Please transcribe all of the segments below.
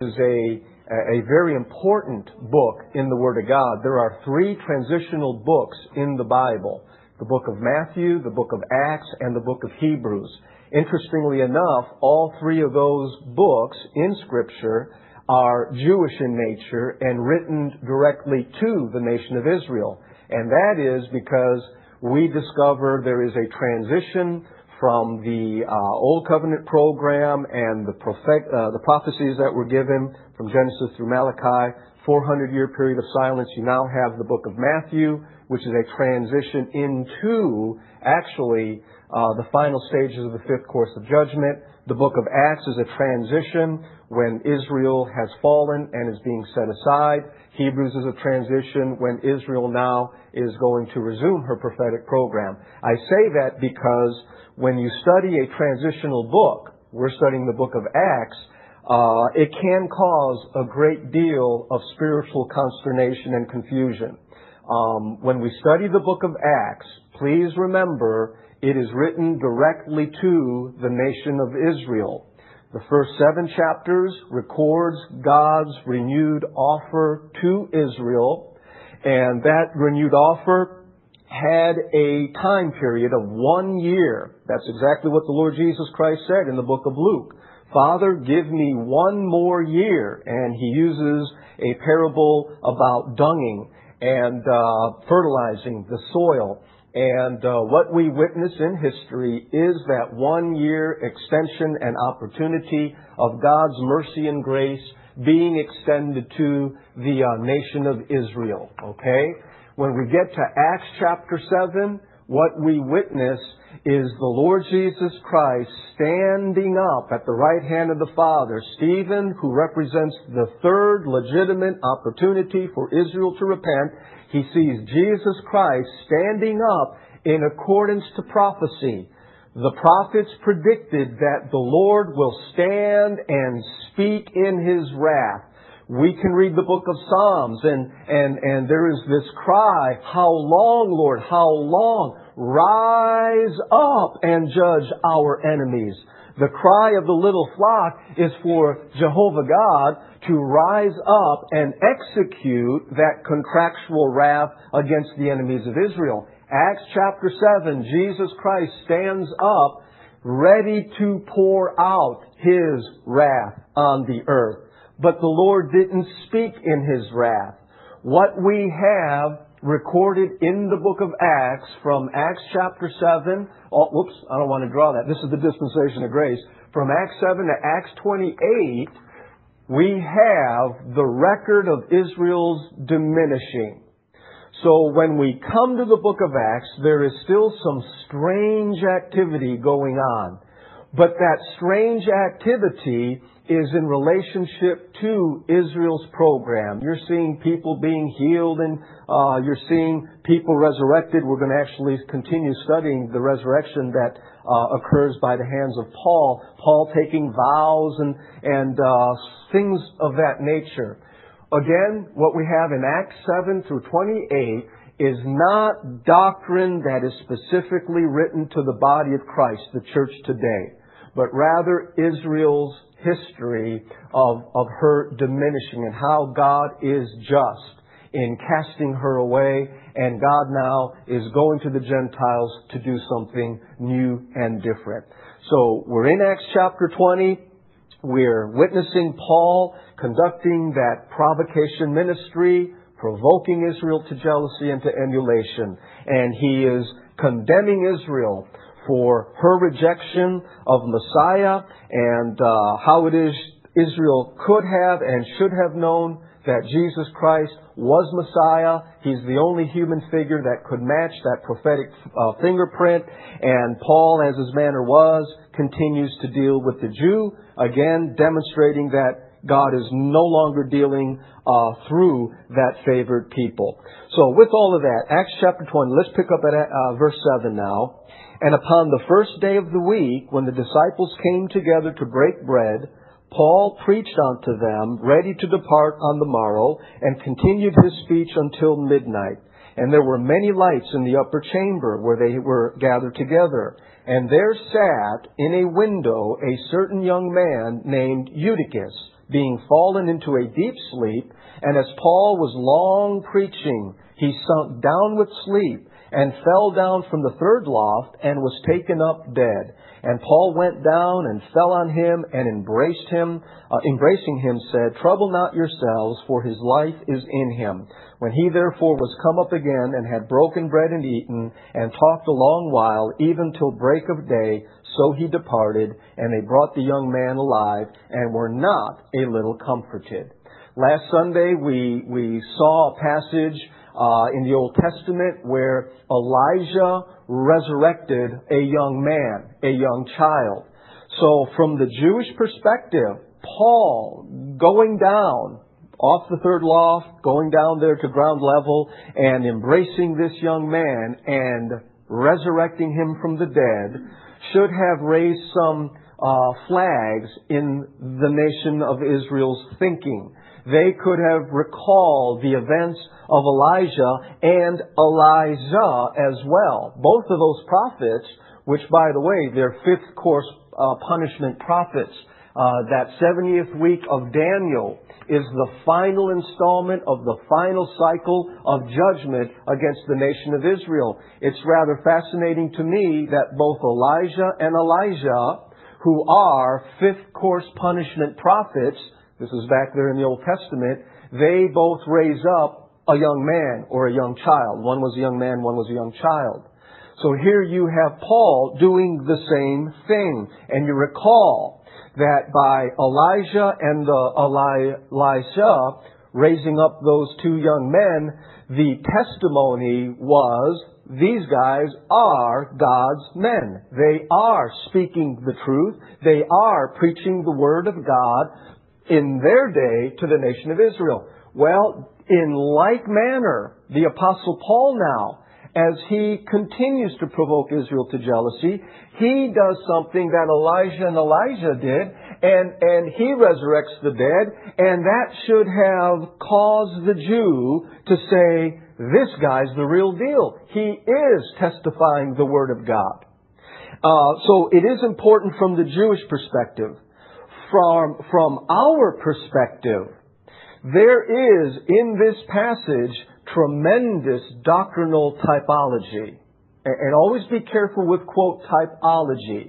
is a very important book in the Word of God. There are 3 transitional books in the Bible: the book of Matthew, the book of Acts, and the book of Hebrews. Interestingly enough, all 3 of those books in Scripture are Jewish in nature and written directly to the nation of Israel. And that is because we discover there is a transition from the Old Covenant program and the prophecies that were given from Genesis through Malachi, 400-year period of silence. You now have the book of Matthew, which is a transition into actually the final stages of the 5th course of judgment. The book of Acts is a transition when Israel has fallen and is being set aside. Hebrews is a transition when Israel now is going to resume her prophetic program. I say that because when you study a transitional book, we're studying the book of Acts, it can cause a great deal of spiritual consternation and confusion. When we study the book of Acts, please remember it is written directly to the nation of Israel. The first 7 chapters records God's renewed offer to Israel, and that renewed offer had a time period of 1 year. That's exactly what the Lord Jesus Christ said in the book of Luke. Father, give me 1 more year. And He uses a parable about dunging and fertilizing the soil. And what we witness in history is that 1 year extension and opportunity of God's mercy and grace being extended to the nation of Israel. Okay? When we get to Acts chapter 7, what we witness is the Lord Jesus Christ standing up at the right hand of the Father. Stephen, who represents the 3rd legitimate opportunity for Israel to repent, he sees Jesus Christ standing up in accordance to prophecy. The prophets predicted that the Lord will stand and speak in His wrath. We can read the book of Psalms and there is this cry, "How long, Lord, how long? Rise up and judge our enemies." The cry of the little flock is for Jehovah God to rise up and execute that contractual wrath against the enemies of Israel. Acts chapter 7, Jesus Christ stands up ready to pour out His wrath on the earth. But the Lord didn't speak in His wrath. What we have recorded in the book of Acts from Acts chapter 7, I don't want to draw that. This is the dispensation of grace. From Acts 7 to Acts 28, we have the record of Israel's diminishing. So when we come to the book of Acts, there is still some strange activity going on. But that strange activity is in relationship to Israel's program. You're seeing people being healed and you're seeing people resurrected. We're going to actually continue studying the resurrection that occurs by the hands of Paul. Paul taking vows and things of that nature. Again, what we have in Acts 7 through 28 is not doctrine that is specifically written to the body of Christ, the church today, but rather Israel's history of her diminishing and how God is just in casting her away, and God now is going to the Gentiles to do something new and different. So we're in Acts chapter 20. We're witnessing Paul conducting that provocation ministry, provoking Israel to jealousy and to emulation. And he is condemning Israel for her rejection of Messiah and how it is Israel could have and should have known that Jesus Christ was Messiah. He's the only human figure that could match that prophetic fingerprint. And Paul, as his manner was, continues to deal with the Jew, again demonstrating that God is no longer dealing through that favored people. So with all of that, Acts chapter 20, let's pick up at verse 7 now. And upon the first day of the week, when the disciples came together to break bread, Paul preached unto them, ready to depart on the morrow, and continued his speech until midnight. And there were many lights in the upper chamber where they were gathered together. And there sat in a window a certain young man named Eutychus, being fallen into a deep sleep, and as Paul was long preaching, he sunk down with sleep, and fell down from the third loft, and was taken up dead. And Paul went down and fell on him, and embracing him, said, Trouble not yourselves, for his life is in him. When he therefore was come up again, and had broken bread and eaten, and talked a long while, even till break of day, so he departed, and they brought the young man alive, and were not a little comforted. Last Sunday we saw a passage in the Old Testament where Elijah resurrected a young man, a young child. So from the Jewish perspective, Paul going down off the third loft, going down there to ground level and embracing this young man and resurrecting him from the dead should have raised some flags in the nation of Israel's thinking. They could have recalled the events of Elijah and Elijah as well. Both of those prophets, which, by the way, they're fifth course punishment prophets. That 70th week of Daniel is the final installment of the final cycle of judgment against the nation of Israel. It's rather fascinating to me that both Elijah and Elijah, who are fifth course punishment prophets, this is back there in the Old Testament, they both raise up a young man or a young child. One was a young man, one was a young child. So here you have Paul doing the same thing. And you recall that by Elijah and Elisha raising up those two young men, the testimony was, these guys are God's men. They are speaking the truth. They are preaching the Word of God in their day to the nation of Israel. Well, in like manner, the Apostle Paul now, as he continues to provoke Israel to jealousy, he does something that Elijah and Elijah did, and he resurrects the dead, and that should have caused the Jew to say, this guy's the real deal. He is testifying the Word of God. So it is important from the Jewish perspective. From our perspective, there is in this passage tremendous doctrinal typology. And always be careful with, quote, typology.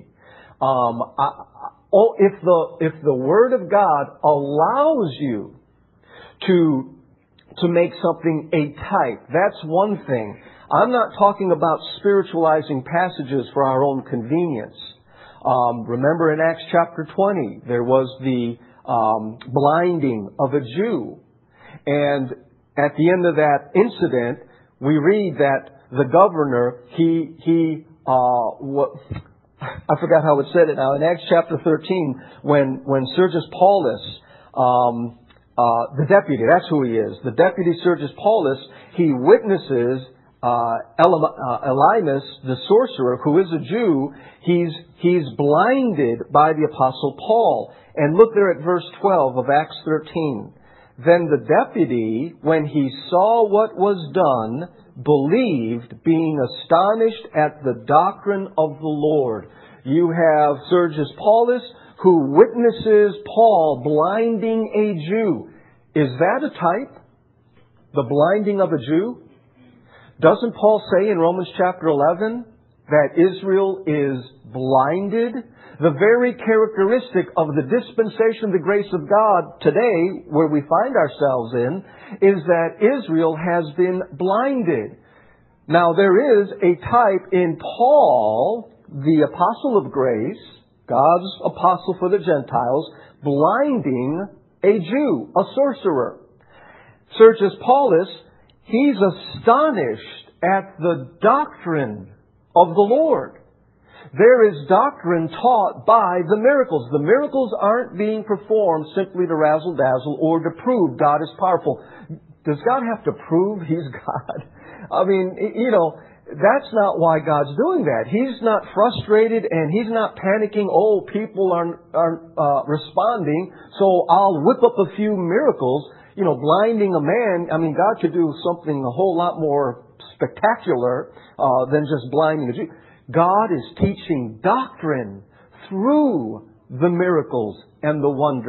If the Word of God allows you to make something a type, that's one thing. I'm not talking about spiritualizing passages for our own convenience. Remember in Acts chapter 20, there was the blinding of a Jew. And at the end of that incident, we read that the governor, I forgot how it said it now, in Acts chapter 13, when Sergius Paulus, the deputy, that's who he is, the deputy Sergius Paulus, he witnesses Elymas, the sorcerer, who is a Jew, he's blinded by the Apostle Paul. And look there at verse 12 of Acts 13. Then the deputy, when he saw what was done, believed, being astonished at the doctrine of the Lord. You have Sergius Paulus, who witnesses Paul blinding a Jew. Is that a type? The blinding of a Jew? Doesn't Paul say in Romans chapter 11 that Israel is blinded? The very characteristic of the dispensation of the grace of God today, where we find ourselves in, is that Israel has been blinded. Now there is a type in Paul, the apostle of grace, God's apostle for the Gentiles, blinding a Jew, a sorcerer. Sergius Paulus, he's astonished at the doctrine of the Lord. There is doctrine taught by the miracles. The miracles aren't being performed simply to razzle-dazzle or to prove God is powerful. Does God have to prove He's God? I mean, that's not why God's doing that. He's not frustrated and He's not panicking, oh, people aren't responding, so I'll whip up a few miracles. Blinding a man, I mean, God could do something a whole lot more spectacular than just blinding a Jew. God is teaching doctrine through the miracles and the wonders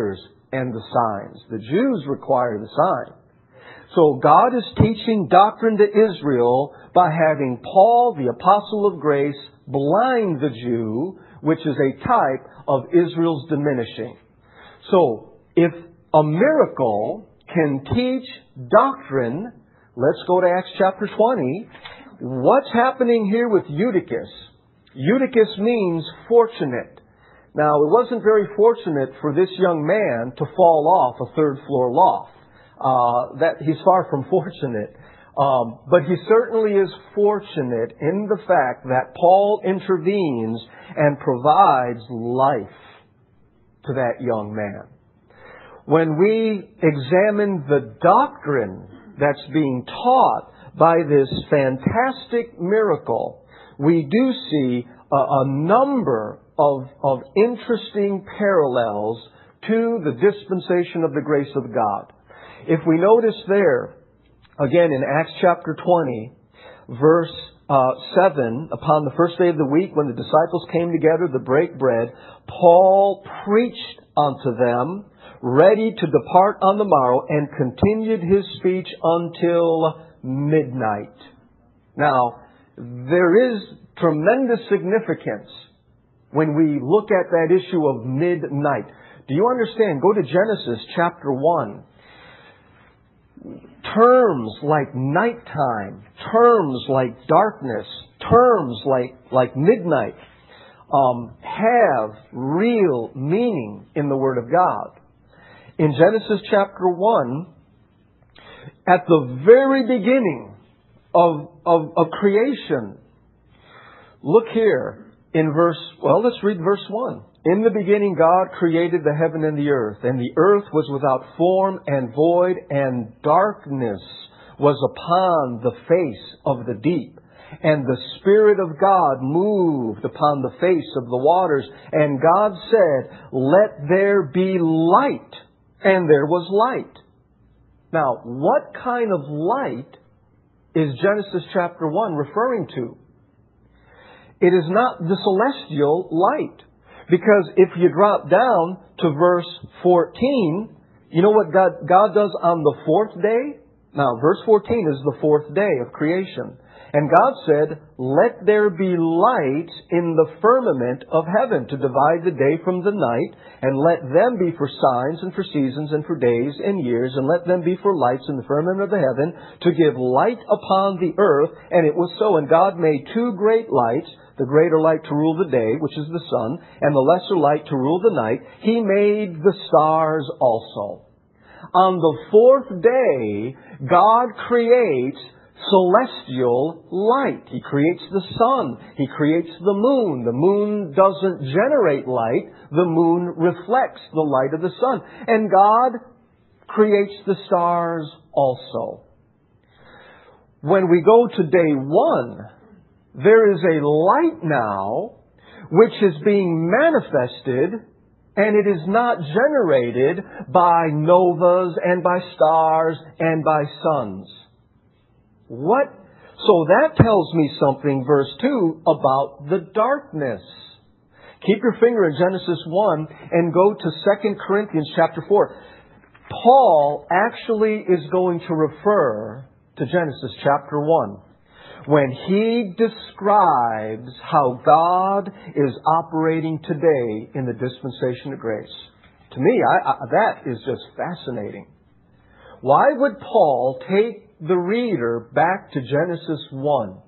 and the signs. The Jews require the sign. So God is teaching doctrine to Israel by having Paul, the apostle of grace, blind the Jew, which is a type of Israel's diminishing. So, if a miracle can teach doctrine, let's go to Acts chapter 20. What's happening here with Eutychus? Eutychus means fortunate. Now, it wasn't very fortunate for this young man to fall off a third-floor loft. He's far from fortunate. But he certainly is fortunate in the fact that Paul intervenes and provides life to that young man. When we examine the doctrine that's being taught by this fantastic miracle, we do see a number of interesting parallels to the dispensation of the grace of God. If we notice there, again in Acts chapter 20, verse 7, upon the first day of the week when the disciples came together to break bread, Paul preached unto them, ready to depart on the morrow, and continued his speech until midnight. Now, there is tremendous significance when we look at that issue of midnight. Do you understand? Go to Genesis chapter 1. Terms like nighttime, terms like darkness, terms like midnight have real meaning in the Word of God. In Genesis chapter 1, at the very beginning of creation, look here in let's read verse 1. In the beginning God created the heaven and the earth was without form and void, and darkness was upon the face of the deep. And the Spirit of God moved upon the face of the waters. And God said, let there be light. And there was light. Now, what kind of light is Genesis chapter 1 referring to? It is not the celestial light. Because if you drop down to verse 14, you know what God does on the fourth day? Now, verse 14 is the fourth day of creation. And God said, let there be lights in the firmament of heaven to divide the day from the night, and let them be for signs and for seasons and for days and years, and let them be for lights in the firmament of the heaven to give light upon the earth. And it was so. And God made two great lights, the greater light to rule the day, which is the sun, and the lesser light to rule the night. He made the stars also. On the fourth day, God creates celestial light. He creates the sun. He creates the moon. The moon doesn't generate light. The moon reflects the light of the sun. And God creates the stars also. When we go to day 1, there is a light now which is being manifested, and it is not generated by novas and by stars and by suns. What? So that tells me something, verse 2, about the darkness. Keep your finger in Genesis 1 and go to 2 Corinthians chapter 4. Paul actually is going to refer to Genesis chapter 1 when he describes how God is operating today in the dispensation of grace. To me, that is just fascinating. Why would Paul take the reader back to Genesis 1?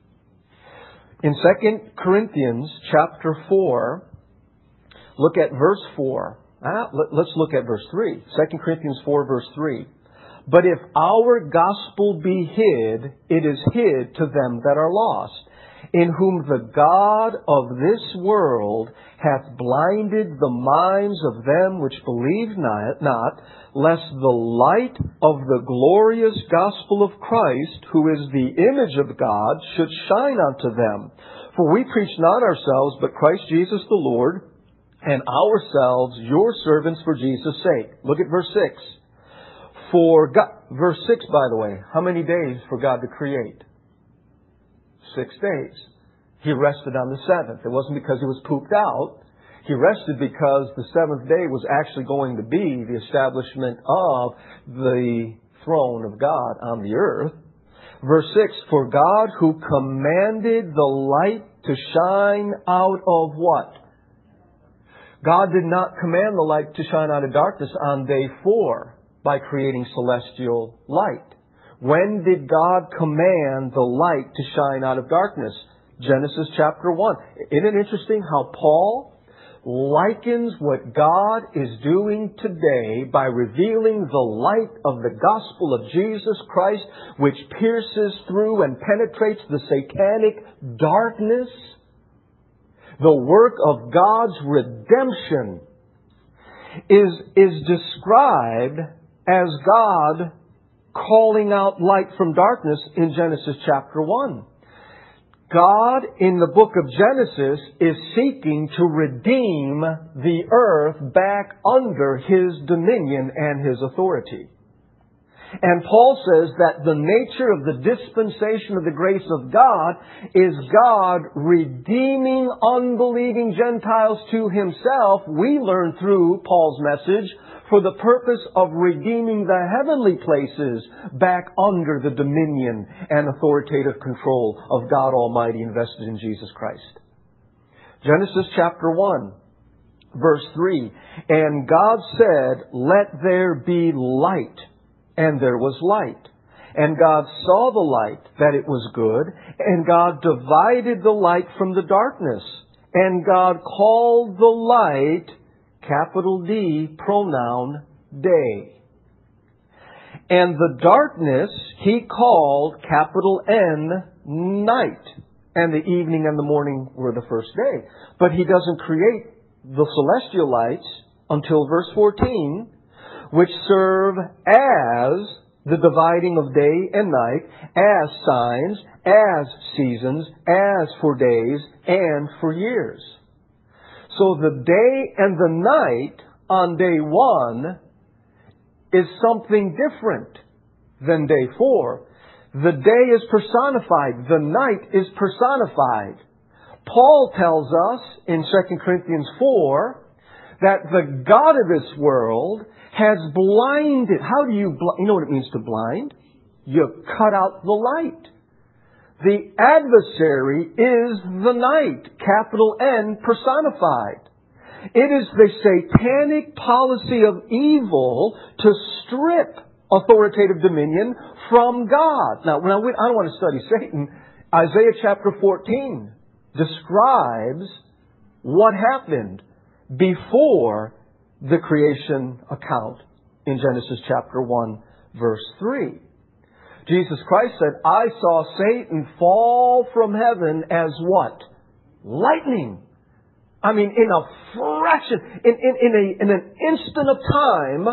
In 2 Corinthians chapter 4, look at verse 4. Let's look at verse 3. 2 Corinthians 4 verse 3. But if our gospel be hid, it is hid to them that are lost, in whom the God of this world hath blinded the minds of them which believe not, lest the light of the glorious gospel of Christ, who is the image of God, should shine unto them. For we preach not ourselves, but Christ Jesus the Lord, and ourselves your servants for Jesus' sake. Look at verse 6. For God, verse 6, by the way, how many days for God to create? 6 days. He rested on the seventh. It wasn't because he was pooped out. He rested because the seventh day was actually going to be the establishment of the throne of God on the earth. Verse 6, for God who commanded the light to shine out of what? God did not command the light to shine out of darkness on day 4 by creating celestial light. When did God command the light to shine out of darkness? Genesis chapter 1. Isn't it interesting how Paul likens what God is doing today by revealing the light of the gospel of Jesus Christ, which pierces through and penetrates the satanic darkness? The work of God's redemption is described as God calling out light from darkness in Genesis chapter 1. God, in the book of Genesis, is seeking to redeem the earth back under His dominion and His authority. And Paul says that the nature of the dispensation of the grace of God is God redeeming unbelieving Gentiles to Himself. We learn through Paul's message for the purpose of redeeming the heavenly places back under the dominion and authoritative control of God Almighty invested in Jesus Christ. Genesis chapter 1, verse 3. And God said, let there be light. And there was light. And God saw the light, that it was good. And God divided the light from the darkness. And God called the light, capital D, pronoun, day. And the darkness He called, capital N, night. And the evening and the morning were the first day. But He doesn't create the celestial lights until verse 14, which serve as the dividing of day and night, as signs, as seasons, as for days, and for years. So the day and the night on day 1 is something different than day 4. The day is personified. The night is personified. Paul tells us in 2 Corinthians 4 that the God of this world has blinded. How do you know what it means to blind? You cut out the light. The adversary is the night, capital N, personified. It is the satanic policy of evil to strip authoritative dominion from God. Now, I don't want to study Satan. Isaiah chapter 14 describes what happened before the creation account in Genesis chapter 1, verse 3. Jesus Christ said, I saw Satan fall from heaven as what? Lightning. I mean, in a fraction, in an instant of time,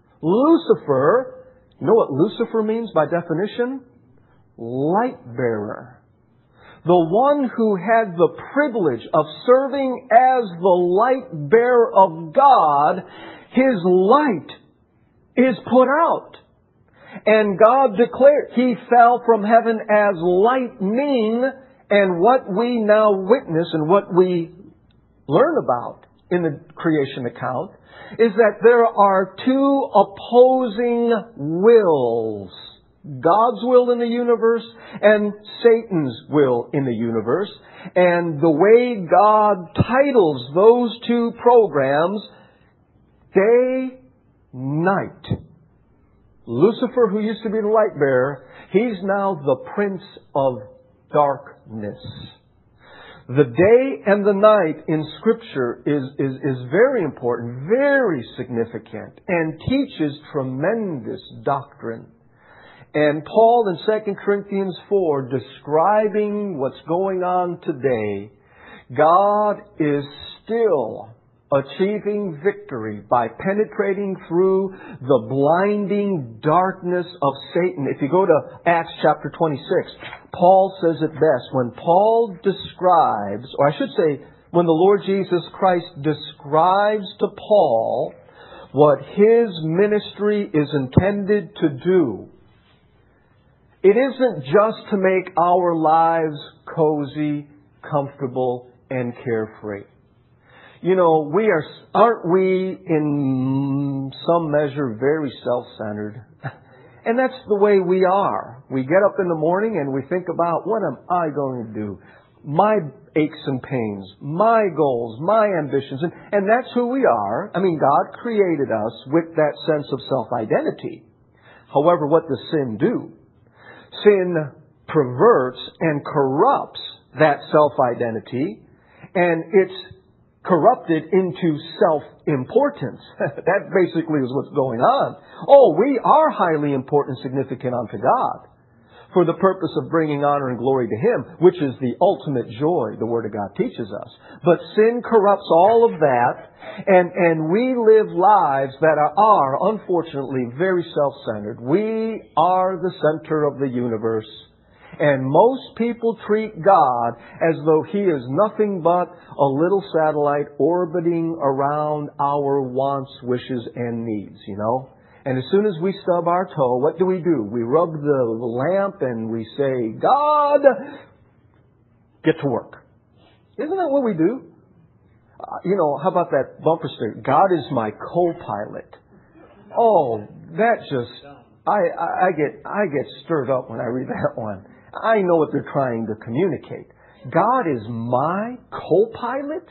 Lucifer, you know what Lucifer means by definition? Light bearer. The one who had the privilege of serving as the light bearer of God, his light is put out. And God declared he fell from heaven as lightning. And what we now witness and what we learn about in the creation account is that there are two opposing wills. God's will in the universe and Satan's will in the universe. And the way God titles those two programs, day, night. Lucifer, who used to be the light bearer, he's now the prince of darkness. The day and the night in Scripture is very important, very significant, and teaches tremendous doctrine. And Paul in 2 Corinthians 4, describing what's going on today, God is still achieving victory by penetrating through the blinding darkness of Satan. If you go to Acts chapter 26, Paul says it best. When Paul describes, or I should say, when the Lord Jesus Christ describes to Paul what His ministry is intended to do, it isn't just to make our lives cozy, comfortable, and carefree. Aren't we in some measure very self-centered? And that's the way we are. We get up in the morning and we think about, what am I going to do? My aches and pains, my goals, my ambitions, and that's who we are. I mean, God created us with that sense of self-identity. However, what does sin do? Sin perverts and corrupts that self-identity, and it's corrupted into self-importance. That basically is what's going on. Oh, we are highly important and significant unto God for the purpose of bringing honor and glory to Him, which is the ultimate joy the Word of God teaches us. But sin corrupts all of that, and we live lives that are unfortunately very self-centered. We are the center of the universe. And most people treat God as though He is nothing but a little satellite orbiting around our wants, wishes, and needs, And as soon as we stub our toe, what do? We rub the lamp and we say, God, get to work. Isn't that what we do? How about that bumper sticker? God is my co-pilot. Oh, that just, I get stirred up when I read that one. I know what they're trying to communicate. God is my co-pilot?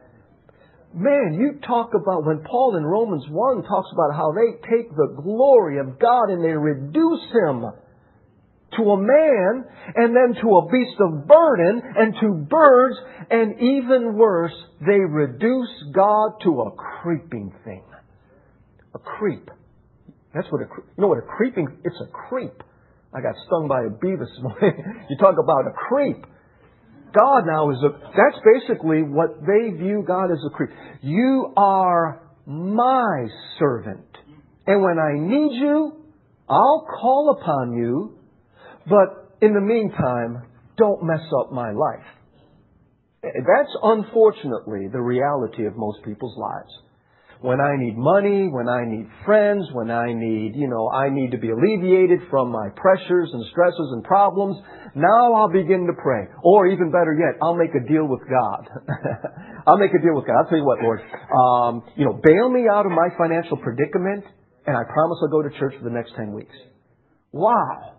Man, you talk about when Paul in Romans 1 talks about how they take the glory of God and they reduce Him to a man and then to a beast of burden and to birds, and even worse, they reduce God to a creeping thing. A creep. That's what it's a creep. I got stung by a bee this morning. You talk about a creep. God now that's basically what they view God as, a creep. You are my servant. And when I need you, I'll call upon you. But in the meantime, don't mess up my life. That's unfortunately the reality of most people's lives. When I need money, when I need friends, when I need to be alleviated from my pressures and stresses and problems, now I'll begin to pray. Or even better yet, I'll make a deal with God. I'll make a deal with God. I'll tell you what, Lord, bail me out of my financial predicament, and I promise I'll go to church for the next 10 weeks. Wow.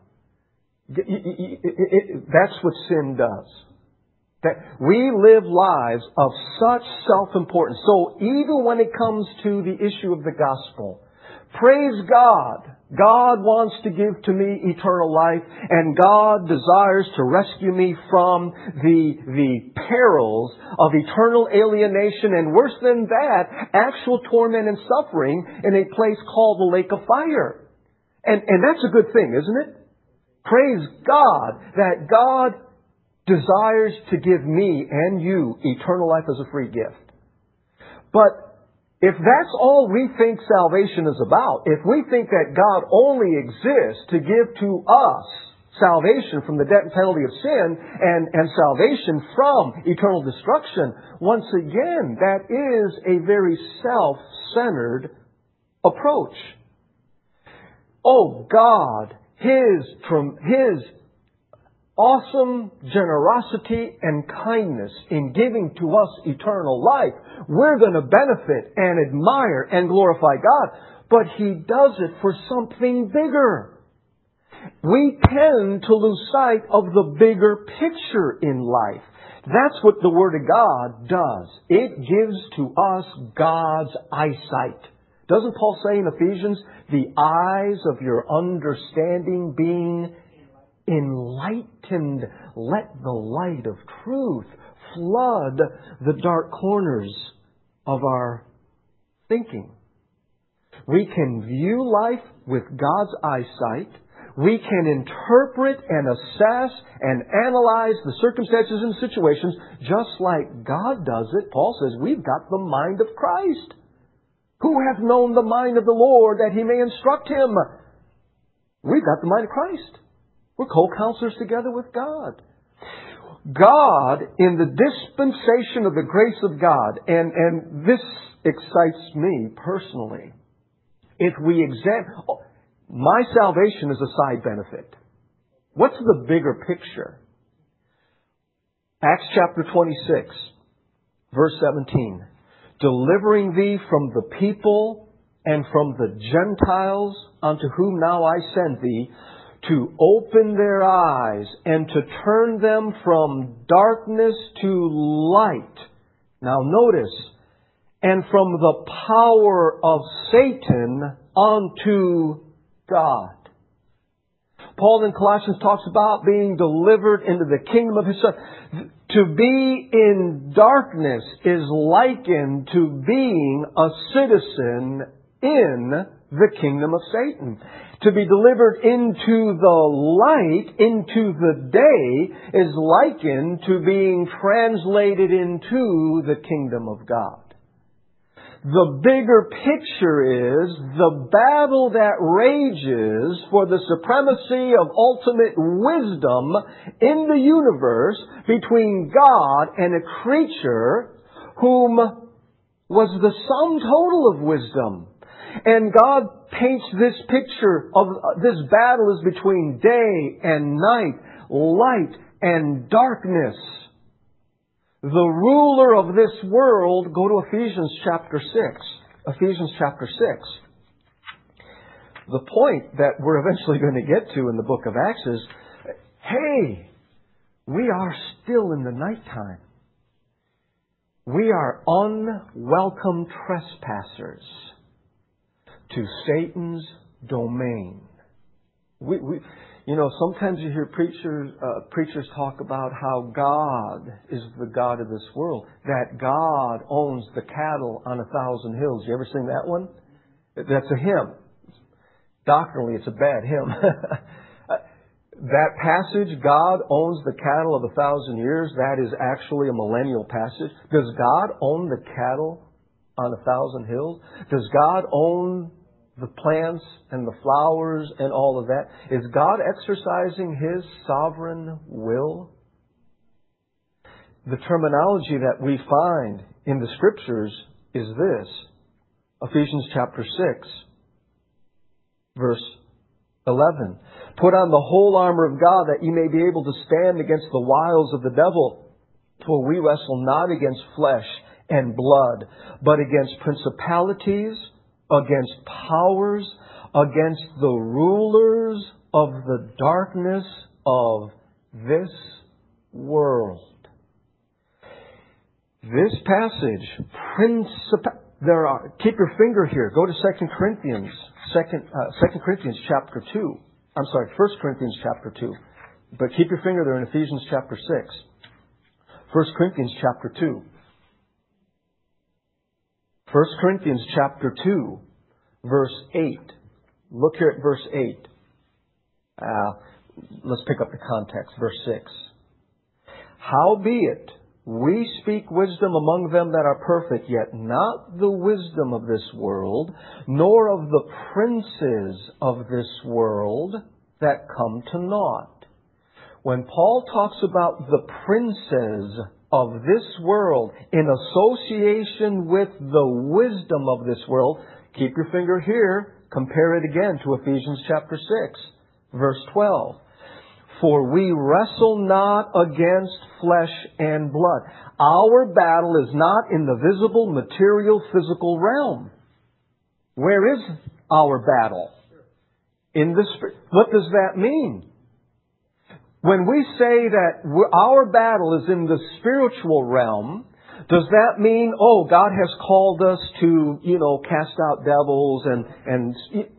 That's what sin does. That we live lives of such self-importance. So even when it comes to the issue of the gospel, praise God. God wants to give to me eternal life, and God desires to rescue me from the perils of eternal alienation, and worse than that, actual torment and suffering in a place called the lake of fire. And that's a good thing, isn't it? Praise God that God desires to give me and you eternal life as a free gift. But if that's all we think salvation is about, if we think that God only exists to give to us salvation from the debt and penalty of sin and salvation from eternal destruction, once again, that is a very self-centered approach. Oh, God, His awesome generosity and kindness in giving to us eternal life. We're going to benefit and admire and glorify God. But He does it for something bigger. We tend to lose sight of the bigger picture in life. That's what the Word of God does. It gives to us God's eyesight. Doesn't Paul say in Ephesians, the eyes of your understanding being enlightened, let the light of truth flood the dark corners of our thinking. We can view life with God's eyesight. We can interpret and assess and analyze the circumstances and situations just like God does it. Paul says we've got the mind of Christ. Who hath known the mind of the Lord that He may instruct him? We've got the mind of Christ. We're co-counselors together with God. God, in the dispensation of the grace of God, and this excites me personally, if we examine, my salvation is a side benefit. What's the bigger picture? Acts chapter 26, verse 17. delivering thee from the people and from the Gentiles, unto whom now I send thee, to open their eyes and to turn them from darkness to light. Now notice, and from the power of Satan unto God. Paul in Colossians talks about being delivered into the kingdom of His Son. To be in darkness is likened to being a citizen in the kingdom of Satan. To be delivered into the light, into the day, is likened to being translated into the kingdom of God. The bigger picture is the battle that rages for the supremacy of ultimate wisdom in the universe between God and a creature whom was the sum total of wisdom. And God paints this picture of this battle is between day and night, light and darkness. The ruler of this world, go to Ephesians chapter 6. Ephesians chapter 6. The point that we're eventually going to get to in the book of Acts is, hey, we are still in the nighttime. We are unwelcome trespassers to Satan's domain. Sometimes you hear preachers talk about how God is the God of this world, that God owns the cattle on 1,000 hills. You ever sing that one? That's a hymn. Doctrinally, it's a bad hymn. That passage, God owns the cattle of 1,000 years, that is actually a millennial passage. Does God own the cattle on 1,000 hills? Does God own the plants and the flowers and all of that? Is God exercising His sovereign will? The terminology that we find in the Scriptures is this. Ephesians chapter 6, verse 11. Put on the whole armor of God that ye may be able to stand against the wiles of the devil. For we wrestle not against flesh and blood, but against principalities, against powers, against the rulers of the darkness of this world. This passage, keep your finger here. Go to 2 Corinthians chapter 2. 1 Corinthians chapter 2. But keep your finger there in Ephesians chapter 6. 1 Corinthians chapter 2. 1 Corinthians chapter 2, verse 8. Look here at verse 8. Let's pick up the context. Verse 6. Howbeit, we speak wisdom among them that are perfect, yet not the wisdom of this world, nor of the princes of this world that come to naught. When Paul talks about the princes of this world in association with the wisdom of this world, keep your finger here, compare it again to Ephesians chapter 6, verse 12. For we wrestle not against flesh and blood. Our battle is not in the visible, material, physical realm. Where is our battle? In the spirit. What does that mean? When we say that our battle is in the spiritual realm, does that mean, God has called us to, cast out devils and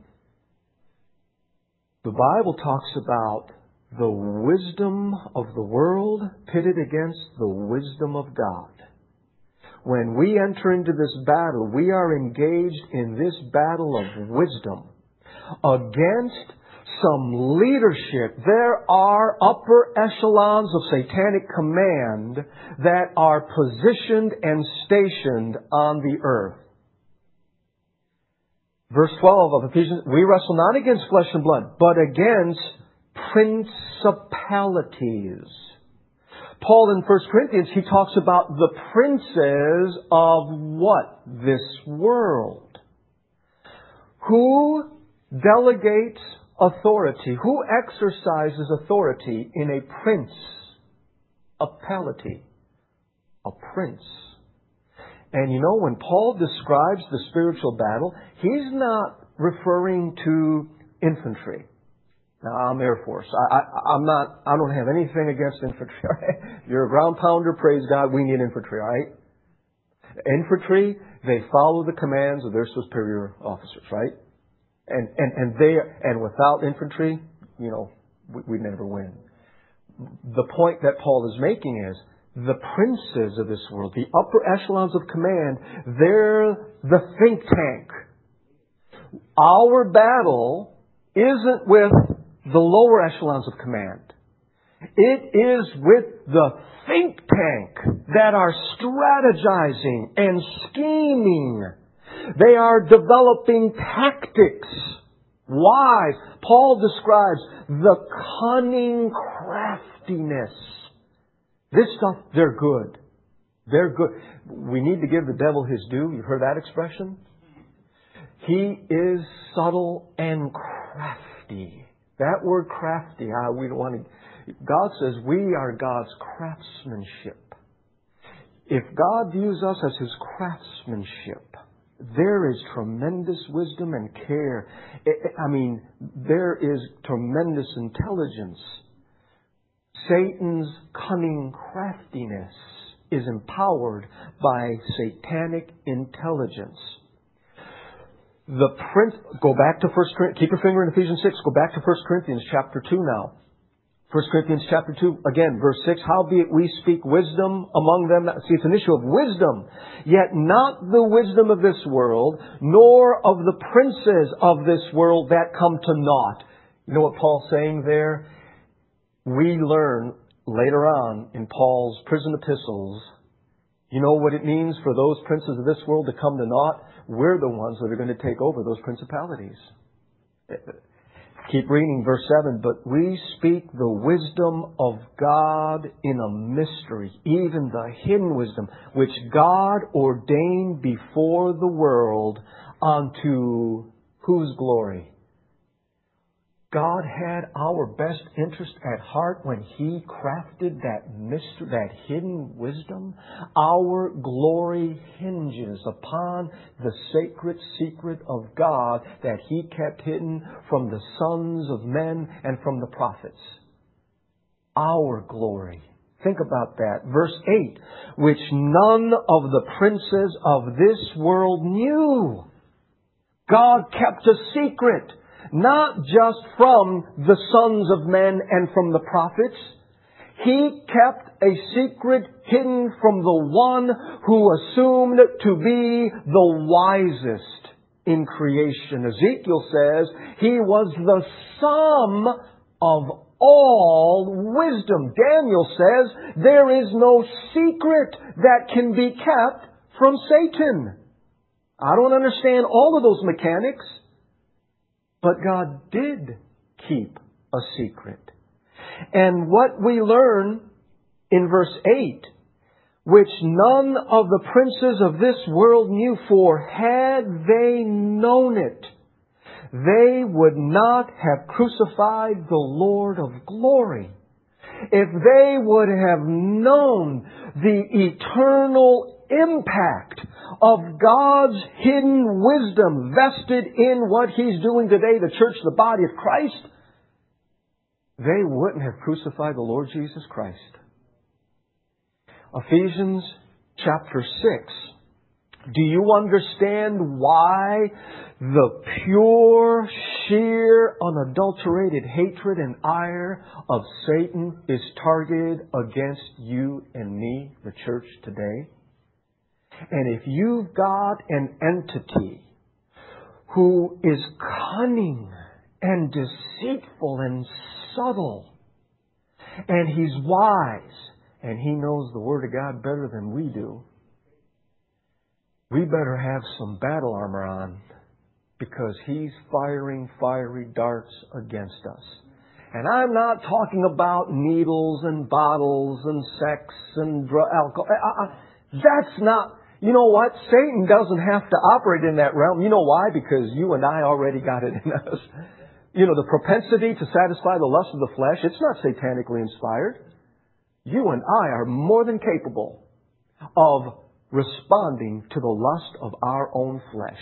the Bible talks about the wisdom of the world pitted against the wisdom of God. When we enter into this battle, we are engaged in this battle of wisdom against some leadership. There are upper echelons of satanic command that are positioned and stationed on the earth. Verse 12 of Ephesians, we wrestle not against flesh and blood, but against principalities. Paul in 1 Corinthians, he talks about the princes of what? This world. Who delegates authority? Who exercises authority in a prince? A prince. And you know, when Paul describes the spiritual battle, he's not referring to infantry. Now, I'm Air Force. I don't have anything against infantry. Right? You're a ground pounder, praise God, we need infantry, all right? Infantry, they follow the commands of their superior officers, right? And without infantry, you know, we'd never win. The point that Paul is making is the princes of this world, the upper echelons of command, they're the think tank. Our battle isn't with the lower echelons of command. It is with the think tank that are strategizing and scheming. They are developing tactics. Why? Paul describes the cunning craftiness. This stuff, they're good. They're good. We need to give the devil his due. You've heard that expression? He is subtle and crafty. That word crafty, we don't want to... God says we are God's craftsmanship. If God views us as His craftsmanship, there is tremendous wisdom and care. There is tremendous intelligence. Satan's cunning craftiness is empowered by satanic intelligence. Go back to 1 Corinthians, keep your finger in Ephesians 6, go back to 1 Corinthians chapter 2 now. 1 Corinthians chapter 2, again, verse 6, howbeit we speak wisdom among them. See, it's an issue of wisdom. Yet not the wisdom of this world, nor of the princes of this world that come to naught. You know what Paul's saying there? We learn later on in Paul's prison epistles, you know what it means for those princes of this world to come to naught? We're the ones that are going to take over those principalities. Keep reading verse 7. But we speak the wisdom of God in a mystery, even the hidden wisdom, which God ordained before the world unto whose glory? God had our best interest at heart when He crafted that mystery, that hidden wisdom. Our glory hinges upon the sacred secret of God that He kept hidden from the sons of men and from the prophets. Our glory. Think about that. Verse 8, which none of the princes of this world knew. God kept a secret. Not just from the sons of men and from the prophets. He kept a secret hidden from the one who assumed to be the wisest in creation. Ezekiel says he was the sum of all wisdom. Daniel says there is no secret that can be kept from Satan. I don't understand all of those mechanics. But God did keep a secret. And what we learn in verse 8, which none of the princes of this world knew, for had they known it, they would not have crucified the Lord of glory. If they would have known the eternal impact of God's hidden wisdom vested in what He's doing today, the church, the body of Christ, they wouldn't have crucified the Lord Jesus Christ. Ephesians chapter 6. Do you understand why the pure, sheer, unadulterated hatred and ire of Satan is targeted against you and me, the church today? And if you've got an entity who is cunning and deceitful and subtle, and he's wise, and he knows the Word of God better than we do, we better have some battle armor on, because he's firing fiery darts against us. And I'm not talking about needles and bottles and sex and alcohol. That's not... You know what? Satan doesn't have to operate in that realm. You know why? Because you and I already got it in us. You know, the propensity to satisfy the lust of the flesh, it's not satanically inspired. You and I are more than capable of responding to the lust of our own flesh.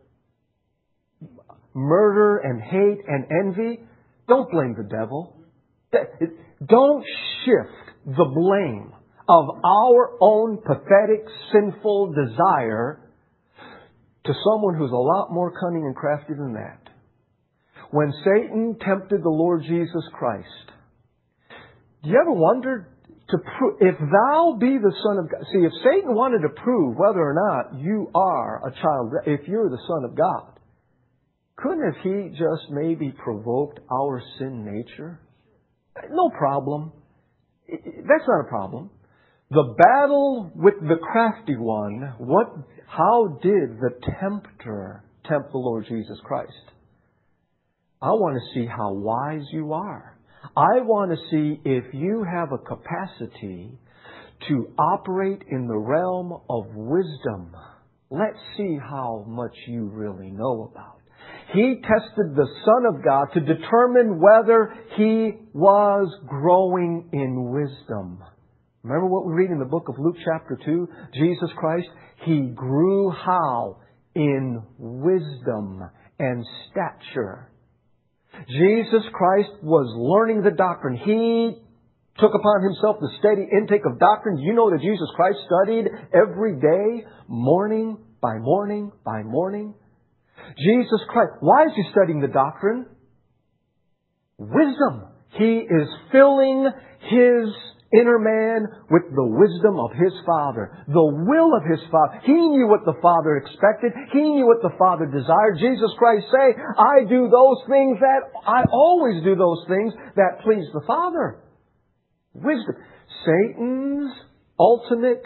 Murder and hate and envy, don't blame the devil. Don't shift the blame of our own pathetic, sinful desire to someone who's a lot more cunning and crafty than that. When Satan tempted the Lord Jesus Christ, do you ever wonder to prove, if thou be the Son of God? See, if Satan wanted to prove whether or not you are a child, if you're the Son of God, couldn't have he just maybe provoked our sin nature? No problem. That's not a problem. The battle with the crafty one, how did the tempter tempt the Lord Jesus Christ? I want to see how wise you are. I want to see if you have a capacity to operate in the realm of wisdom. Let's see how much you really know about. He tested the Son of God to determine whether he was growing in wisdom. Remember what we read in the book of Luke chapter 2? Jesus Christ, He grew how? In wisdom and stature. Jesus Christ was learning the doctrine. He took upon Himself the steady intake of doctrine. You know that Jesus Christ studied every day, morning by morning by morning. Jesus Christ, why is He studying the doctrine? Wisdom. He is filling His inner man with the wisdom of His Father, the will of His Father. He knew what the Father expected. He knew what the Father desired. Jesus Christ say, I do those things I always do those things that please the Father. Wisdom. Satan's ultimate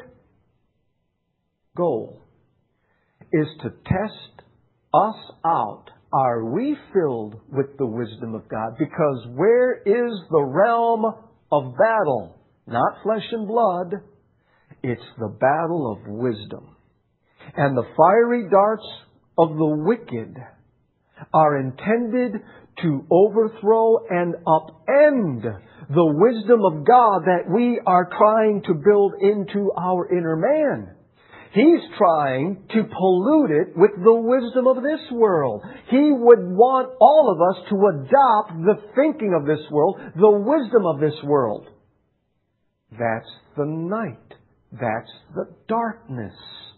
goal is to test us out. Are we filled with the wisdom of God? Because where is the realm of battle? Not flesh and blood. It's the battle of wisdom. And the fiery darts of the wicked are intended to overthrow and upend the wisdom of God that we are trying to build into our inner man. He's trying to pollute it with the wisdom of this world. He would want all of us to adopt the thinking of this world, the wisdom of this world. That's the night. That's the darkness.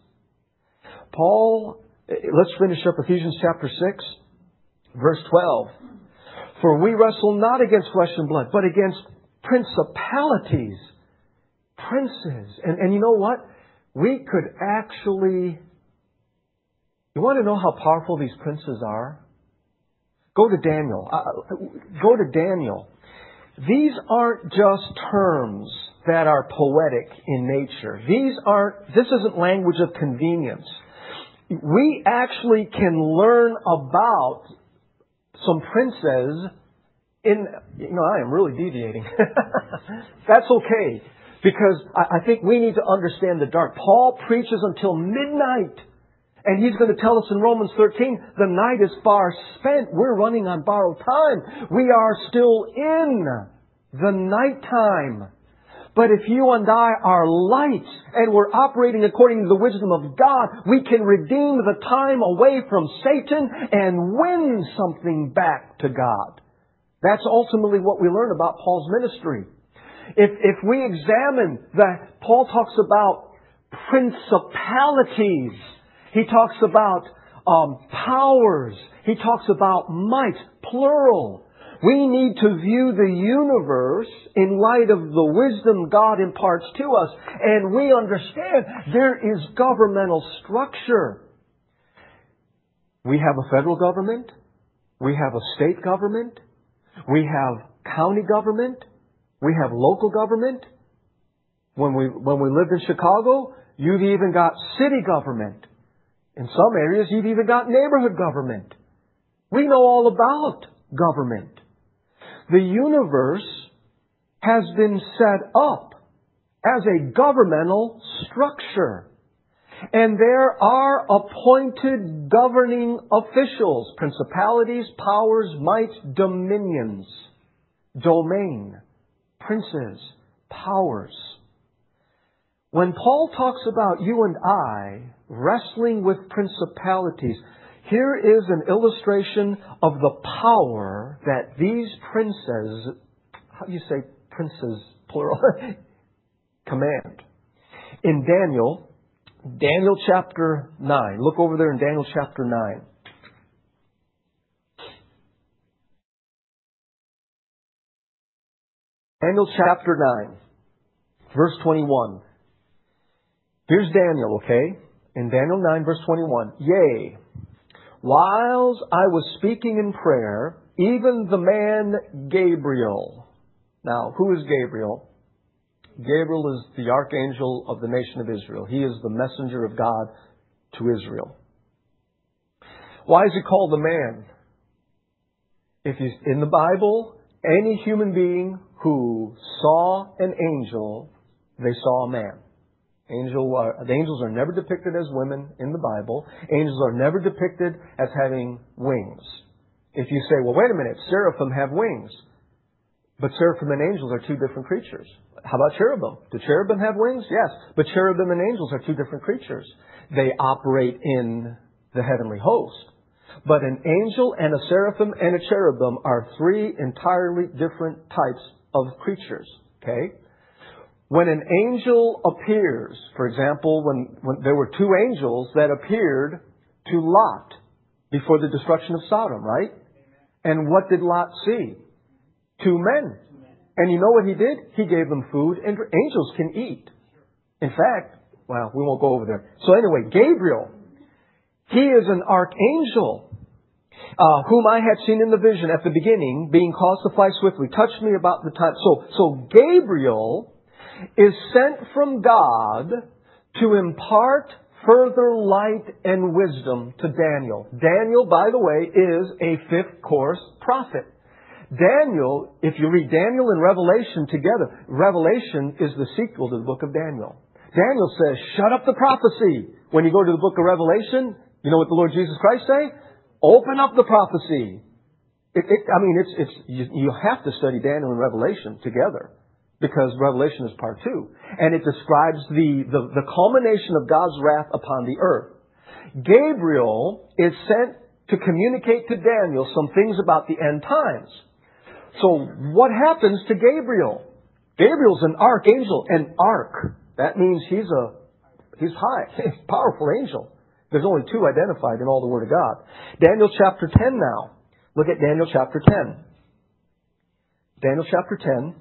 Paul, let's finish up Ephesians chapter 6, verse 12. For we wrestle not against flesh and blood, but against principalities, princes. And you know what? We could actually... You want to know how powerful these princes are? Go to Daniel. Go to Daniel. These aren't just terms that are poetic in nature. This isn't language of convenience. We actually can learn about some princes I am really deviating. That's okay. Because I think we need to understand the dark. Paul preaches until midnight. And he's going to tell us in Romans 13, the night is far spent. We're running on borrowed time. We are still in the nighttime. But if you and I are lights and we're operating according to the wisdom of God, we can redeem the time away from Satan and win something back to God. That's ultimately what we learn about Paul's ministry. If we examine that, Paul talks about principalities. He talks about powers. He talks about might, plural. We need to view the universe in light of the wisdom God imparts to us. And we understand there is governmental structure. We have a federal government. We have a state government. We have county government. We have local government. When we lived in Chicago, you've even got city government. In some areas, you've even got neighborhood government. We know all about government. The universe has been set up as a governmental structure. And there are appointed governing officials, principalities, powers, mights, dominions, domain, princes, powers. When Paul talks about you and I wrestling with principalities, here is an illustration of the power that these princes, how do you say princes, plural, command. In Daniel chapter 9, look over there in Daniel chapter 9. Daniel chapter 9, verse 21. Here's Daniel, okay? In Daniel 9, verse 21. Yea, whiles I was speaking in prayer, even the man Gabriel. Now, who is Gabriel? Gabriel is the archangel of the nation of Israel. He is the messenger of God to Israel. Why is he called a man? If he's in the Bible, any human being who saw an angel, they saw a man. The angels are never depicted as women in the Bible. Angels are never depicted as having wings. If you say, well, wait a minute, seraphim have wings. But seraphim and angels are two different creatures. How about cherubim? Do cherubim have wings? Yes. But cherubim and angels are two different creatures. They operate in the heavenly host. But an angel and a seraphim and a cherubim are three entirely different types of creatures. Okay? When an angel appears, for example, when there were two angels that appeared to Lot before the destruction of Sodom, right? And what did Lot see? Two men. And you know what he did? He gave them food, and angels can eat. In fact, well, we won't go over there. So anyway, Gabriel, he is an archangel, whom I had seen in the vision at the beginning, being caused to fly swiftly, touched me about the time. So Gabriel is sent from God to impart further light and wisdom to Daniel. Daniel, by the way, is a fifth course prophet. Daniel, if you read Daniel and Revelation together, Revelation is the sequel to the book of Daniel. Daniel says, shut up the prophecy. When you go to the book of Revelation, you know what the Lord Jesus Christ say? Open up the prophecy. You have to study Daniel and Revelation together, because Revelation is part 2. And it describes the culmination of God's wrath upon the earth. Gabriel is sent to communicate to Daniel some things about the end times. So what happens to Gabriel? Gabriel's an archangel, an arch. That means he's high, he's a powerful angel. There's only 2 identified in all the Word of God. Daniel chapter 10 now. Look at Daniel chapter 10. Daniel chapter 10.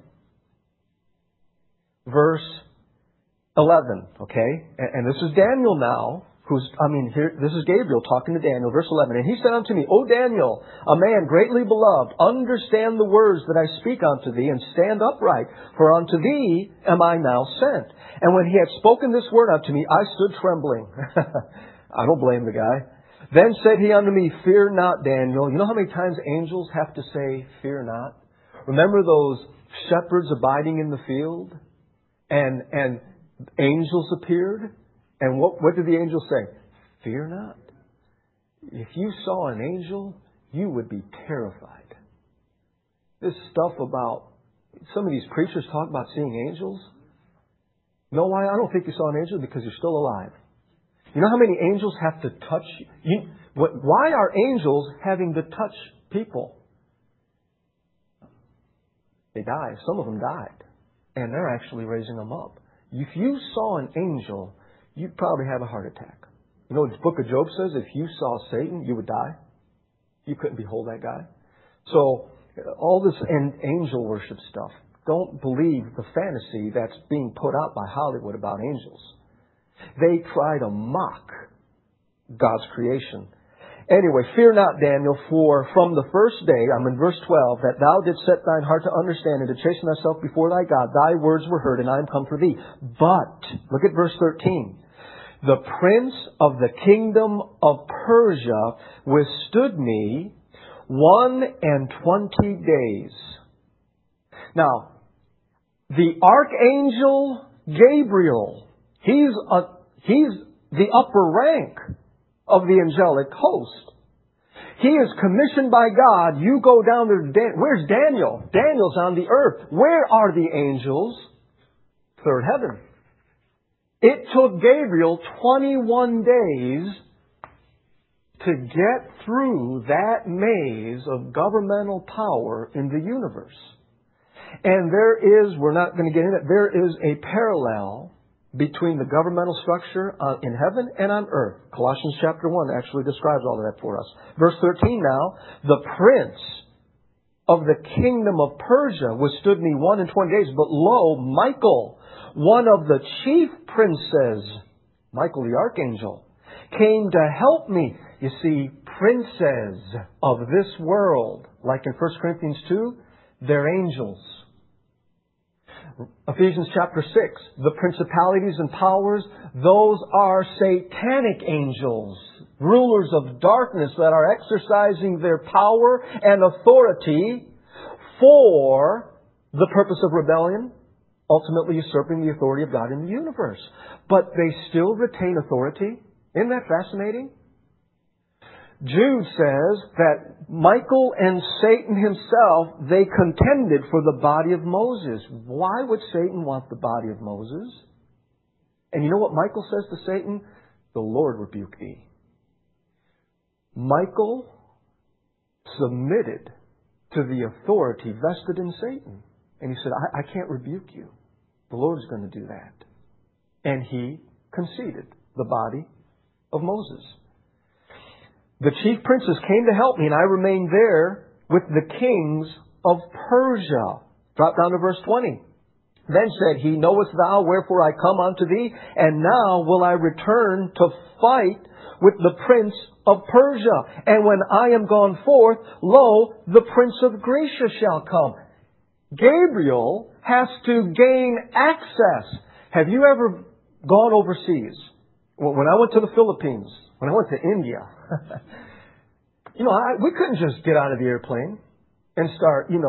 Verse 11, okay? And this is Daniel now, this is Gabriel talking to Daniel, verse 11. And he said unto me, O Daniel, a man greatly beloved, understand the words that I speak unto thee, and stand upright, for unto thee am I now sent. And when he had spoken this word unto me, I stood trembling. I don't blame the guy. Then said he unto me, fear not, Daniel. You know how many times angels have to say, fear not? Remember those shepherds abiding in the field? And angels appeared. And what did the angel say? Fear not. If you saw an angel, you would be terrified. This stuff about, some of these preachers talk about seeing angels. You know why I don't think you saw an angel? Because you're still alive. You know how many angels have to touch you? Why are angels having to touch people? They die. Some of them died. And they're actually raising them up. If you saw an angel, you'd probably have a heart attack. You know what the book of Job says? If you saw Satan, you would die. You couldn't behold that guy. So, all this angel worship stuff, don't believe the fantasy that's being put out by Hollywood about angels. They try to mock God's creation. Anyway, fear not, Daniel, for from the first day, I'm in verse 12, that thou didst set thine heart to understand and to chasten thyself before thy God, thy words were heard, and I am come for thee. But, look at verse 13. The prince of the kingdom of Persia withstood me 21 days. Now, the archangel Gabriel, he's the upper rank of the angelic host. He is commissioned by God. You go down there. Where's Daniel? Daniel's on the earth. Where are the angels? Third heaven. It took Gabriel 21 days to get through that maze of governmental power in the universe. And we're not going to get into it, there is a parallel between the governmental structure in heaven and on earth. Colossians chapter 1 actually describes all of that for us. Verse 13 now, the prince of the kingdom of Persia withstood me 21 days, but lo, Michael, one of the chief princes, Michael the archangel, came to help me. You see, princes of this world, like in 1 Corinthians 2, they're angels. Ephesians chapter 6, the principalities and powers, those are satanic angels, rulers of darkness that are exercising their power and authority for the purpose of rebellion, ultimately usurping the authority of God in the universe. But they still retain authority. Isn't that fascinating? Jude says that Michael and Satan himself, they contended for the body of Moses. Why would Satan want the body of Moses? And you know what Michael says to Satan? The Lord rebuke thee. Michael submitted to the authority vested in Satan. And he said, I can't rebuke you. The Lord is going to do that. And he conceded the body of Moses. The chief princes came to help me, and I remained there with the kings of Persia. Drop down to verse 20. Then said he, knowest thou wherefore I come unto thee? And now will I return to fight with the prince of Persia. And when I am gone forth, lo, the prince of Grecia shall come. Gabriel has to gain access. Have you ever gone overseas? When I went to the Philippines, when I went to India, we couldn't just get out of the airplane and start, it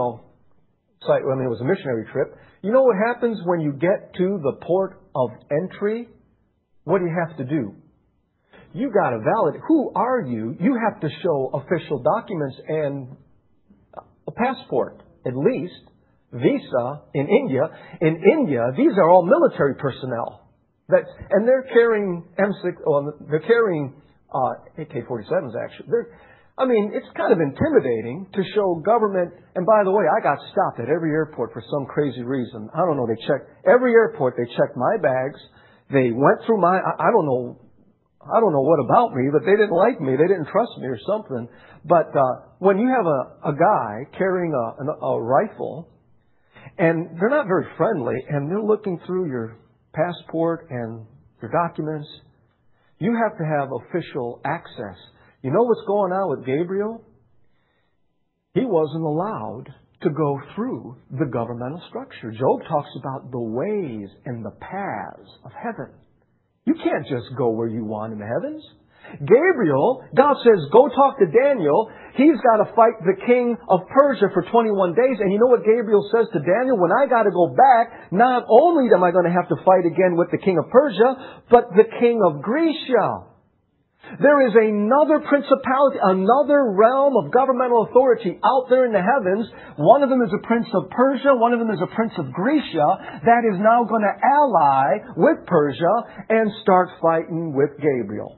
was a missionary trip. You know what happens when you get to the port of entry? What do you have to do? You got to validate. Who are you? You have to show official documents and a passport, at least. Visa in India. In India, these are all military personnel. And they're carrying they're carrying AK-47s actually. It's kind of intimidating to show government. And by the way, I got stopped at every airport for some crazy reason. I don't know. Every airport. They checked my bags. They went through I don't know what about me, but they didn't like me. They didn't trust me or something. But when you have a guy carrying a rifle, and they're not very friendly, and they're looking through your passport and your documents, you have to have official access. You know what's going on with Gabriel? He wasn't allowed to go through the governmental structure. Job talks about the ways and the paths of heaven. You can't just go where you want in the heavens. Gabriel, God says, go talk to Daniel. He's got to fight the king of Persia for 21 days. And you know what Gabriel says to Daniel? When I got to go back, not only am I going to have to fight again with the king of Persia, but the king of Grecia. There is another principality, another realm of governmental authority out there in the heavens. One of them is a prince of Persia. One of them is a prince of Grecia that is now going to ally with Persia and start fighting with Gabriel.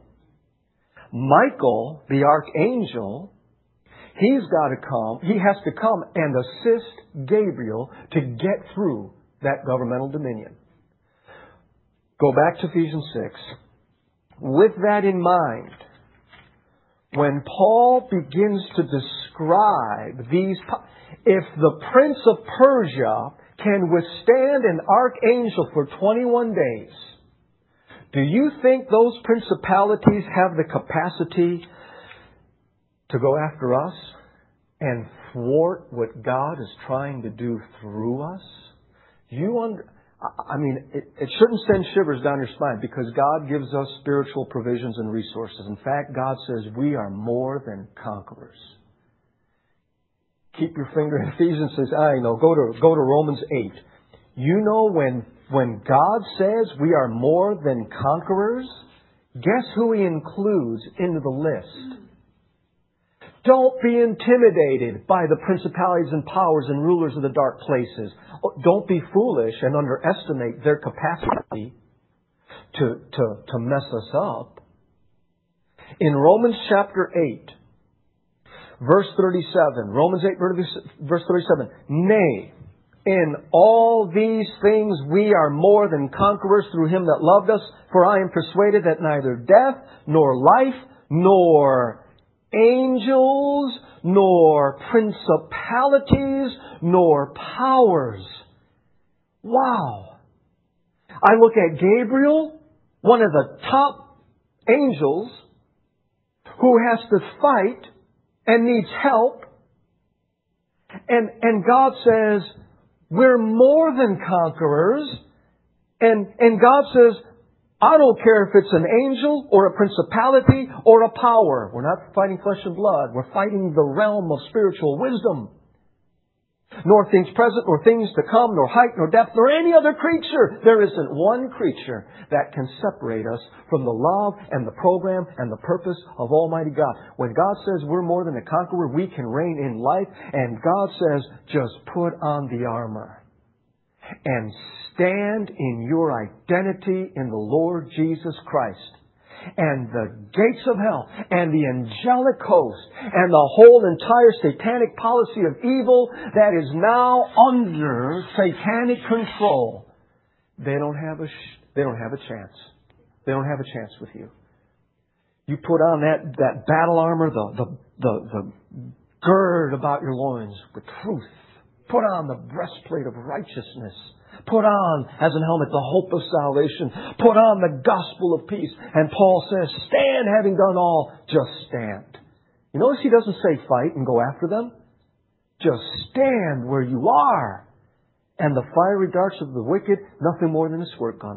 Michael, the archangel, he has to come and assist Gabriel to get through that governmental dominion. Go back to Ephesians 6. With that in mind, when Paul begins to describe if the prince of Persia can withstand an archangel for 21 days, do you think those principalities have the capacity to go after us and thwart what God is trying to do through us? It shouldn't send shivers down your spine, because God gives us spiritual provisions and resources. In fact, God says we are more than conquerors. Keep your finger in Ephesians says, go to Romans 8. You know, when God says we are more than conquerors, guess who He includes into the list? Don't be intimidated by the principalities and powers and rulers of the dark places. Don't be foolish and underestimate their capacity to mess us up. In Romans chapter 8, verse 37, Romans 8, verse 37, nay, in all these things we are more than conquerors through Him that loved us, for I am persuaded that neither death, nor life, nor angels, nor principalities, nor powers. Wow! I look at Gabriel, one of the top angels, who has to fight and needs help. And God says, we're more than conquerors. And God says, I don't care if it's an angel or a principality or a power. We're not fighting flesh and blood. We're fighting the realm of spiritual wisdom. Nor things present, nor things to come, nor height, nor depth, nor any other creature. There isn't one creature that can separate us from the love and the program and the purpose of Almighty God. When God says we're more than a conqueror, we can reign in life. And God says, just put on the armor and stand in your identity in the Lord Jesus Christ. And the gates of hell and the angelic host and the whole entire satanic policy of evil that is now under satanic control, they don't have a chance. They don't have a chance with you. You put on that battle armor, the gird about your loins with truth. Put on the breastplate of righteousness. Put on, as an helmet, the hope of salvation. Put on the gospel of peace. And Paul says, stand having done all, just stand. You notice he doesn't say fight and go after them. Just stand where you are. And the fiery darts of the wicked, nothing more than a squirt gun.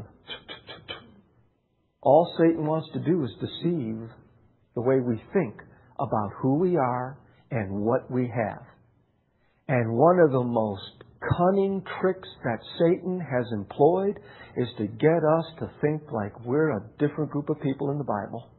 All Satan wants to do is deceive the way we think about who we are and what we have. And one of the most cunning tricks that Satan has employed is to get us to think like we're a different group of people in the Bible.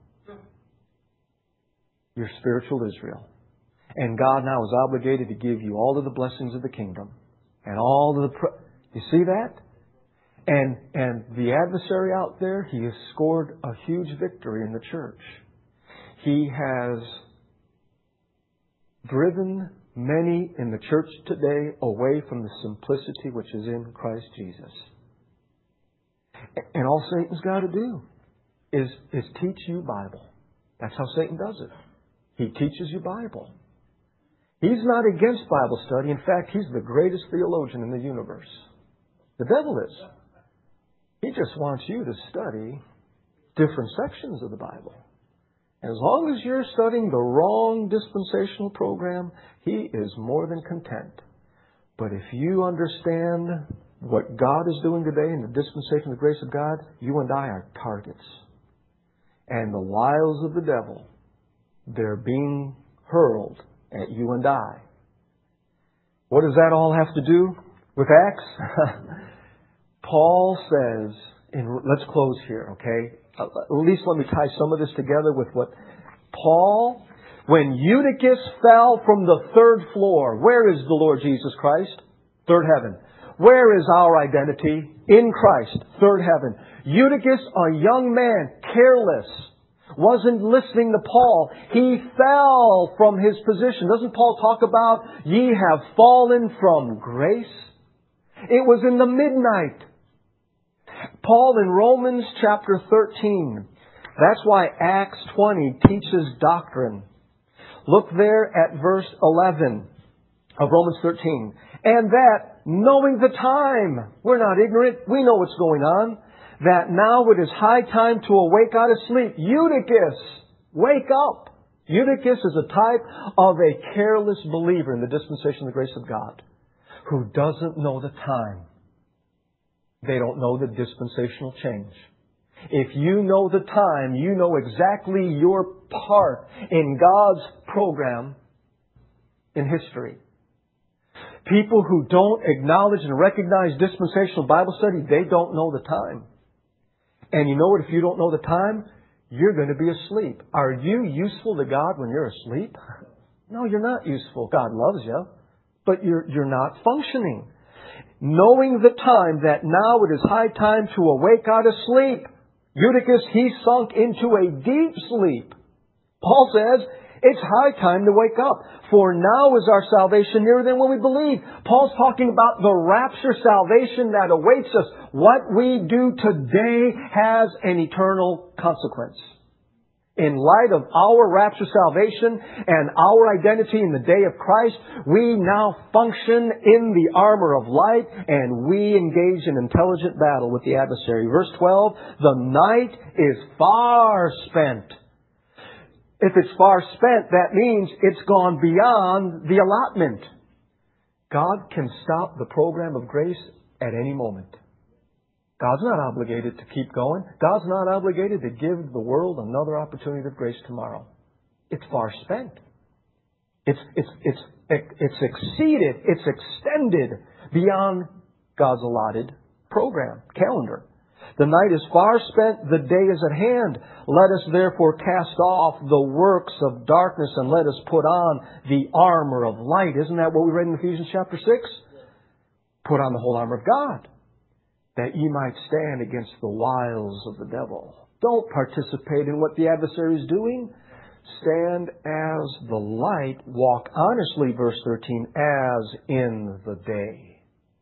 You're spiritual Israel. And God now is obligated to give you all of the blessings of the kingdom. And all of the... You see that? And the adversary out there, he has scored a huge victory in the church. He has driven many in the church today away from the simplicity which is in Christ Jesus. And all Satan's got to do is teach you Bible. That's how Satan does it. He teaches you Bible. He's not against Bible study. In fact, he's the greatest theologian in the universe. The devil is. He just wants you to study different sections of the Bible. As long as you're studying the wrong dispensational program, he is more than content. But if you understand what God is doing today in the dispensation of the grace of God, you and I are targets. And the wiles of the devil, they're being hurled at you and I. What does that all have to do with Acts? Paul says, let's close here, okay? At least let me tie some of this together with what Paul, when Eutychus fell from the third floor, where is the Lord Jesus Christ? Third heaven. Where is our identity? In Christ. Third heaven. Eutychus, a young man, careless, wasn't listening to Paul. He fell from his position. Doesn't Paul talk about, ye have fallen from grace? It was in the midnight. Paul in Romans chapter 13. That's why Acts 20 teaches doctrine. Look there at verse 11 of Romans 13. And that, knowing the time, we're not ignorant, we know what's going on, that now it is high time to awake out of sleep. Eutychus, wake up. Eutychus is a type of a careless believer in the dispensation of the grace of God who doesn't know the time. They don't know the dispensational change. If you know the time, you know exactly your part in God's program in history. People who don't acknowledge and recognize dispensational Bible study, they don't know the time. And you know what? If you don't know the time, you're going to be asleep. Are you useful to God when you're asleep? No, you're not useful. God loves you, but you're not functioning. Knowing the time that now it is high time to awake out of sleep. Eutychus, he sunk into a deep sleep. Paul says, it's high time to wake up, for now is our salvation nearer than when we believe. Paul's talking about the rapture salvation that awaits us. What we do today has an eternal consequence. In light of our rapture salvation and our identity in the day of Christ, we now function in the armor of light and we engage in intelligent battle with the adversary. Verse 12, the night is far spent. If it's far spent, that means it's gone beyond the allotment. God can stop the program of grace at any moment. God's not obligated to keep going. God's not obligated to give the world another opportunity of grace tomorrow. It's far spent. It's exceeded, it's extended beyond God's allotted program, calendar. The night is far spent, the day is at hand. Let us therefore cast off the works of darkness and let us put on the armor of light. Isn't that what we read in Ephesians chapter 6? Put on the whole armor of God, that ye might stand against the wiles of the devil. Don't participate in what the adversary is doing. Stand as the light. Walk honestly, verse 13, as in the day.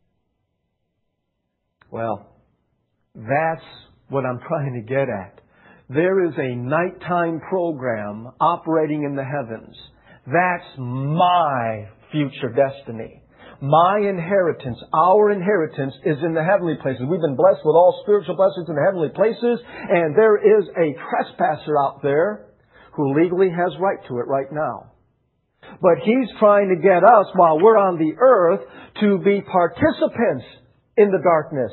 Well, that's what I'm trying to get at. There is a nighttime program operating in the heavens. That's my future destiny. My inheritance, our inheritance is in the heavenly places. We've been blessed with all spiritual blessings in the heavenly places, and there is a trespasser out there who legally has right to it right now. But he's trying to get us, while we're on the earth, to be participants in the darkness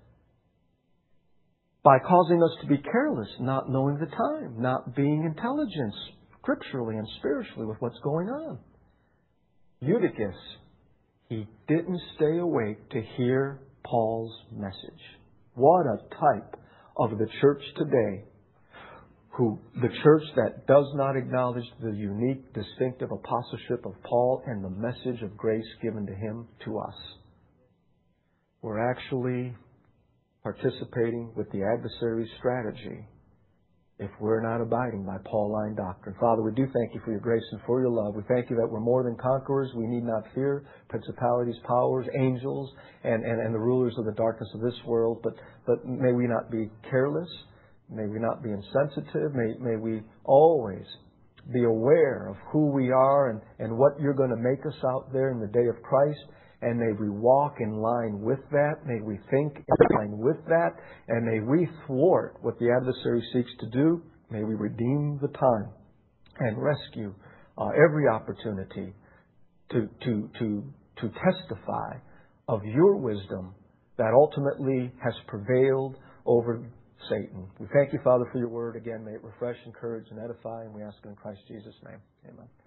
by causing us to be careless, not knowing the time, not being intelligent scripturally and spiritually with what's going on. Eutychus, he didn't stay awake to hear Paul's message. What a type of the church today, the church that does not acknowledge the unique, distinctive apostleship of Paul and the message of grace given to him, to us. We're actually participating with the adversary's strategy if we're not abiding by Pauline doctrine. Father, we do thank you for your grace and for your love. We thank you that we're more than conquerors. We need not fear principalities, powers, angels, and the rulers of the darkness of this world. But may we not be careless. May we not be insensitive. May we always be aware of who we are and what you're going to make us out there in the day of Christ. And may we walk in line with that. May we think in line with that. And may we thwart what the adversary seeks to do. May we redeem the time and rescue every opportunity to testify of your wisdom that ultimately has prevailed over Satan. We thank you, Father, for your word. Again, may it refresh, encourage, and edify. And we ask it in Christ Jesus' name. Amen.